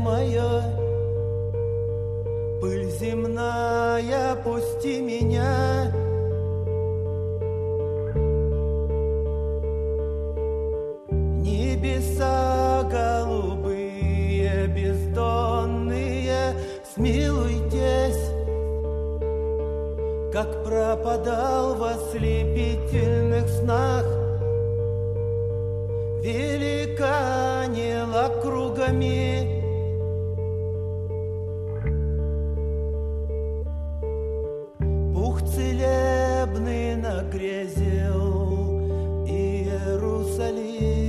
мое, пыль земная, пусти меня. Небеса голубые, бездонные, смилуйтесь, как пропадал в ослепительных снах великанил округами. Пух целебный нагрезил Иерусалим.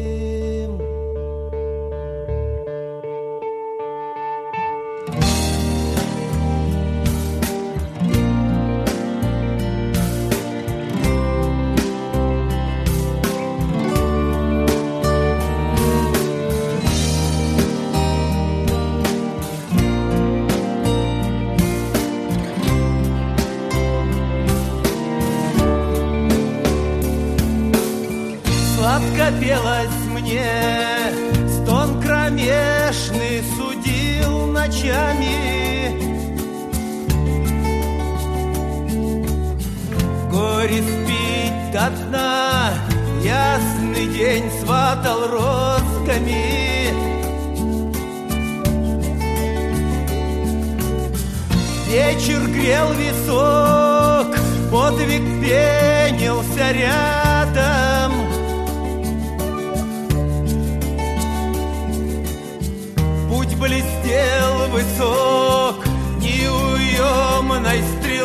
Сладко пелось мне, стон кромешный судил ночами. Горе спить до дна, ясный день сватал розгами. Вечер грел висок, подвиг пенился рядом. Путь блестел высок неуемной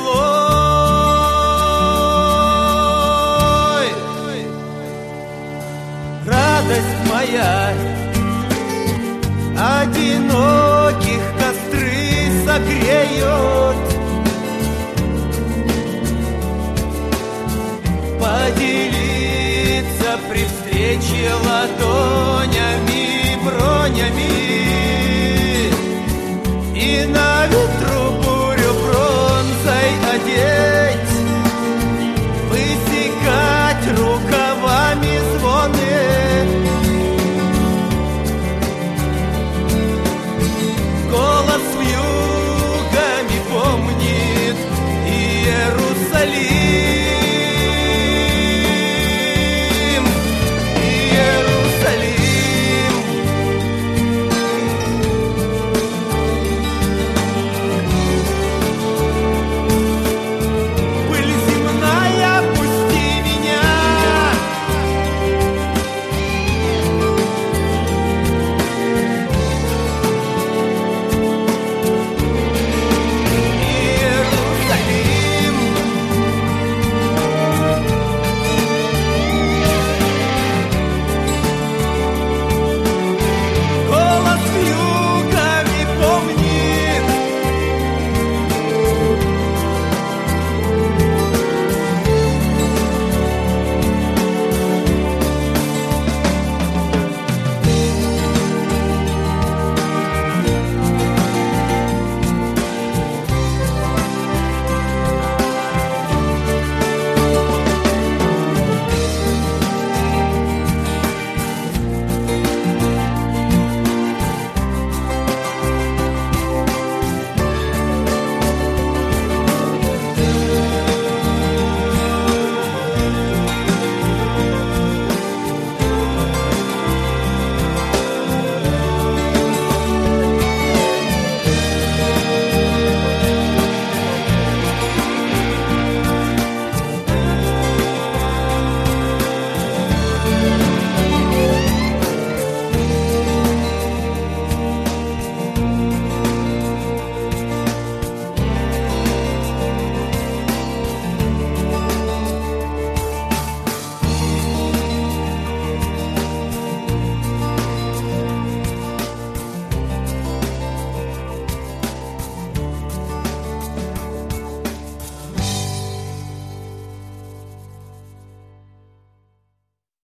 стрелой. Радость моя, одиноких костры согреют. Поделиться при встрече ладонями, бронями. И на